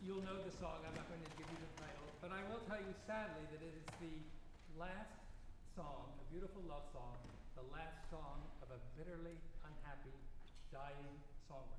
you'll know the song. I'm not going to give you the title, but I will tell you sadly that it is the last song, a beautiful love song, the last song of a bitterly unhappy, dying songwriter.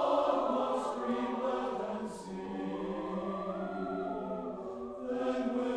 Then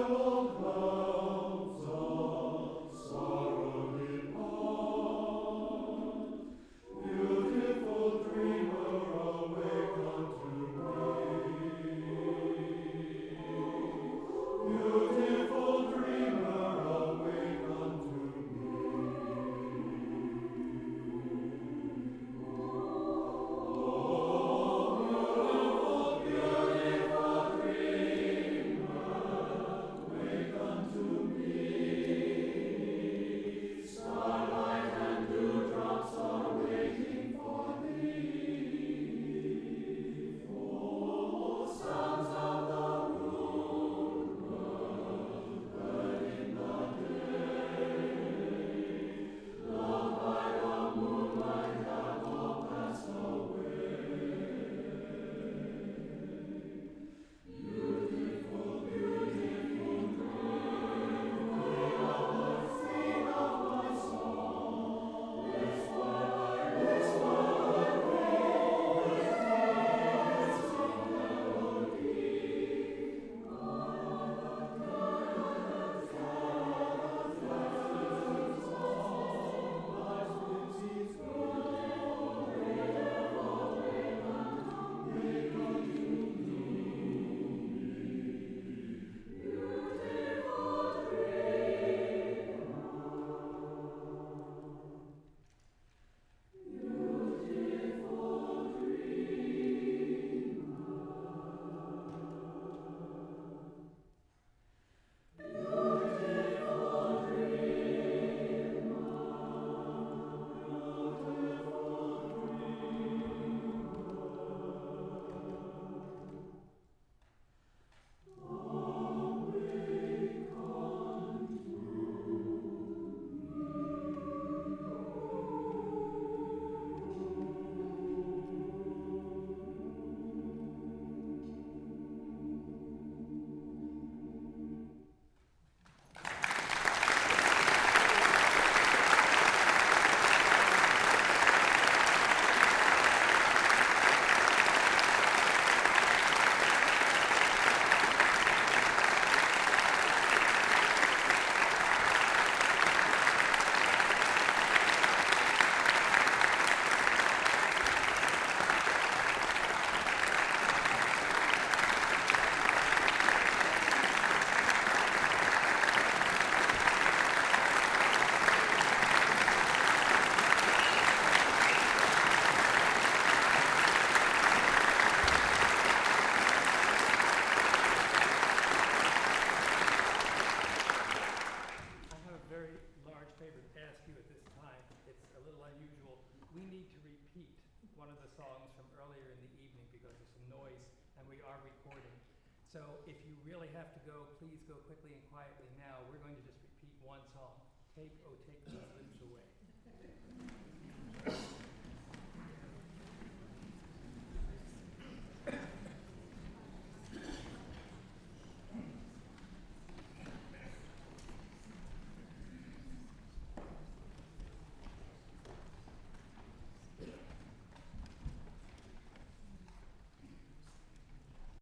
one of the songs from earlier in the evening because of some noise, and we are recording. So if you really have to go, please go quickly and quietly now. We're going to just repeat one song. Take, oh, take me